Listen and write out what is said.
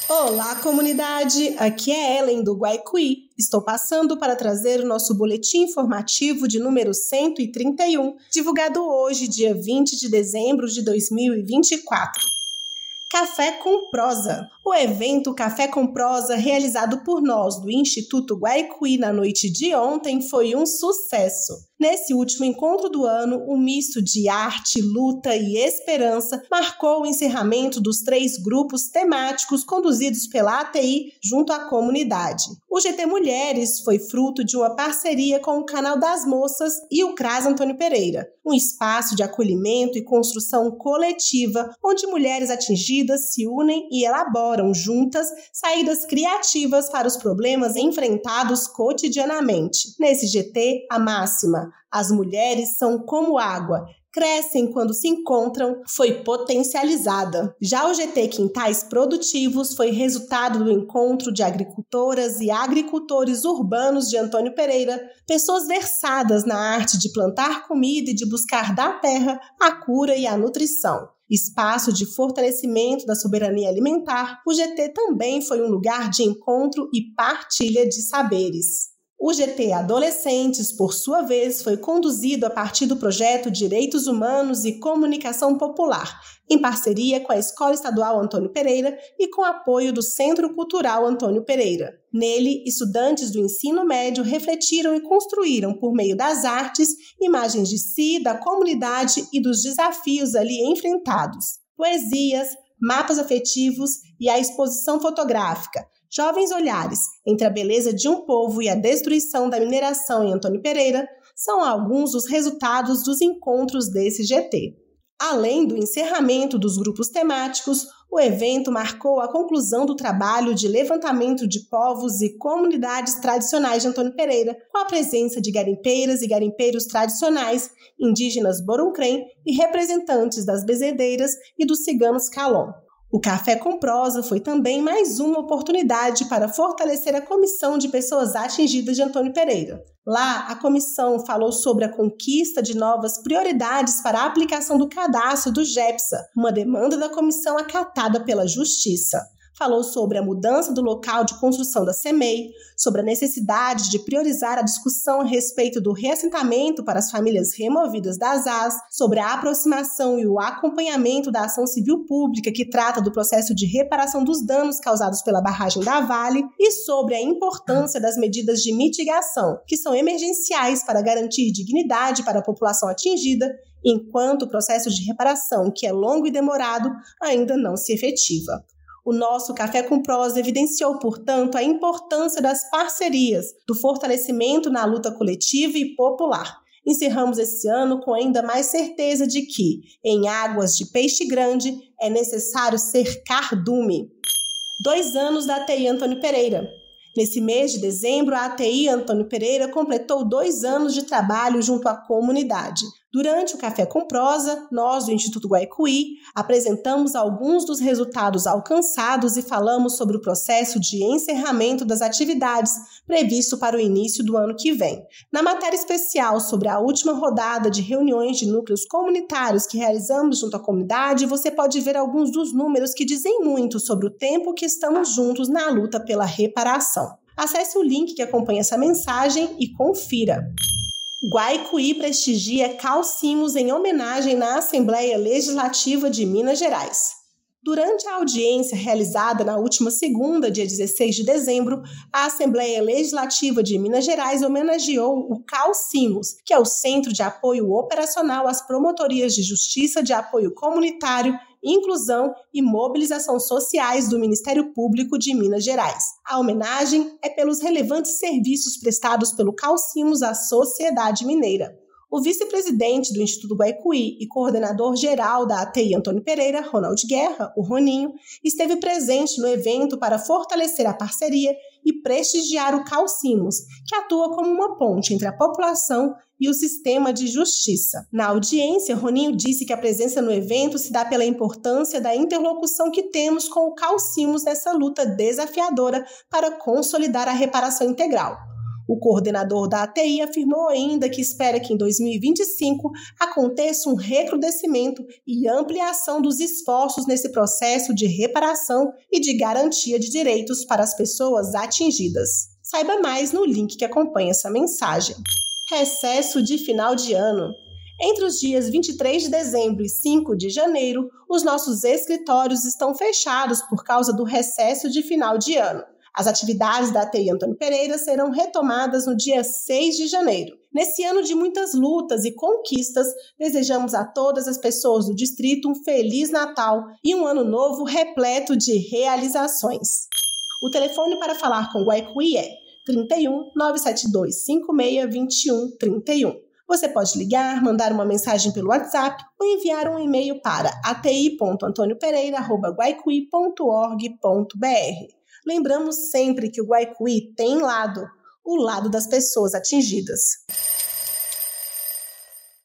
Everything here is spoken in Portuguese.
Olá, comunidade! Aqui é Ellen do Guaicuí. Estou passando para trazer o nosso boletim informativo de número 131, divulgado hoje, dia 20 de dezembro de 2024. Café com Prosa. O evento Café com Prosa, realizado por nós do Instituto Guaicuí na noite de ontem, foi um sucesso. Nesse último encontro do ano, um misto de arte, luta e esperança marcou o encerramento dos 3 grupos temáticos conduzidos pela ATI junto à comunidade. O GT Mulheres foi fruto de uma parceria com o Canal das Moças e o CRAS Antônio Pereira, um espaço de acolhimento e construção coletiva onde mulheres atingidas se unem e elaboram juntas saídas criativas para os problemas enfrentados cotidianamente. Nesse GT, a máxima "As mulheres são como água, crescem quando se encontram", foi potencializada. Já o GT Quintais Produtivos foi resultado do encontro de agricultoras e agricultores urbanos de Antônio Pereira, pessoas versadas na arte de plantar comida e de buscar da terra a cura e a nutrição. Espaço de fortalecimento da soberania alimentar, o GT também foi um lugar de encontro e partilha de saberes. O GT Adolescentes, por sua vez, foi conduzido a partir do projeto Direitos Humanos e Comunicação Popular, em parceria com a Escola Estadual Antônio Pereira e com apoio do Centro Cultural Antônio Pereira. Nele, estudantes do ensino médio refletiram e construíram, por meio das artes, imagens de si, da comunidade e dos desafios ali enfrentados. Poesias, mapas afetivos e a exposição fotográfica Jovens Olhares, entre a beleza de um povo e a destruição da mineração em Antônio Pereira, são alguns dos resultados dos encontros desse GT. Além do encerramento dos grupos temáticos, o evento marcou a conclusão do trabalho de levantamento de povos e comunidades tradicionais de Antônio Pereira, com a presença de garimpeiras e garimpeiros tradicionais, indígenas Boruncrém e representantes das bezedeiras e dos ciganos Calon. O Café com Prosa foi também mais uma oportunidade para fortalecer a comissão de pessoas atingidas de Antônio Pereira. Lá, a comissão falou sobre a conquista de novas prioridades para a aplicação do cadastro do GEPSA, uma demanda da comissão acatada pela Justiça. Falou sobre a mudança do local de construção da CEMEI, sobre a necessidade de priorizar a discussão a respeito do reassentamento para as famílias removidas das AS, sobre a aproximação e o acompanhamento da ação civil pública que trata do processo de reparação dos danos causados pela barragem da Vale e sobre a importância das medidas de mitigação, que são emergenciais para garantir dignidade para a população atingida, enquanto o processo de reparação, que é longo e demorado, ainda não se efetiva. O nosso Café com Prosa evidenciou, portanto, a importância das parcerias, do fortalecimento na luta coletiva e popular. Encerramos esse ano com ainda mais certeza de que, em águas de peixe grande, é necessário ser cardume. 2 anos da ATI Antônio Pereira. Nesse mês de dezembro, a ATI Antônio Pereira completou 2 anos de trabalho junto à comunidade. Durante o Café com Prosa, nós do Instituto Guaicuí apresentamos alguns dos resultados alcançados e falamos sobre o processo de encerramento das atividades previsto para o início do ano que vem. Na matéria especial sobre a última rodada de reuniões de núcleos comunitários que realizamos junto à comunidade, você pode ver alguns dos números que dizem muito sobre o tempo que estamos juntos na luta pela reparação. Acesse o link que acompanha essa mensagem e confira. Guaicuí prestigia Carl Cimos em homenagem na Assembleia Legislativa de Minas Gerais. Durante a audiência realizada na última segunda, dia 16 de dezembro, a Assembleia Legislativa de Minas Gerais homenageou o Carl Cimos, que é o Centro de Apoio Operacional às Promotorias de Justiça de Apoio Comunitário, Inclusão e Mobilização Sociais do Ministério Público de Minas Gerais. A homenagem é pelos relevantes serviços prestados pelo Carl Cimos à sociedade mineira. O vice-presidente do Instituto Guaicuí e coordenador-geral da ATI Antônio Pereira, Ronald Guerra, o Roninho, esteve presente no evento para fortalecer a parceria e prestigiar o Carl Cimos, que atua como uma ponte entre a população e o sistema de justiça. Na audiência, Roninho disse que a presença no evento se dá pela importância da interlocução que temos com o Carl Cimos nessa luta desafiadora para consolidar a reparação integral. O coordenador da ATI afirmou ainda que espera que em 2025 aconteça um recrudescimento e ampliação dos esforços nesse processo de reparação e de garantia de direitos para as pessoas atingidas. Saiba mais no link que acompanha essa mensagem. Recesso de final de ano. Entre os dias 23 de dezembro e 5 de janeiro, os nossos escritórios estão fechados por causa do recesso de final de ano. As atividades da ATI Antônio Pereira serão retomadas no dia 6 de janeiro. Nesse ano de muitas lutas e conquistas, desejamos a todas as pessoas do distrito um Feliz Natal e um ano novo repleto de realizações. O telefone para falar com o Guaicuí é 31 972 56 21 31. Você pode ligar, mandar uma mensagem pelo WhatsApp ou enviar um e-mail para ati.antoniopereira@guaicuí.org.br. Lembramos sempre que o Guaicuí tem lado, o lado das pessoas atingidas.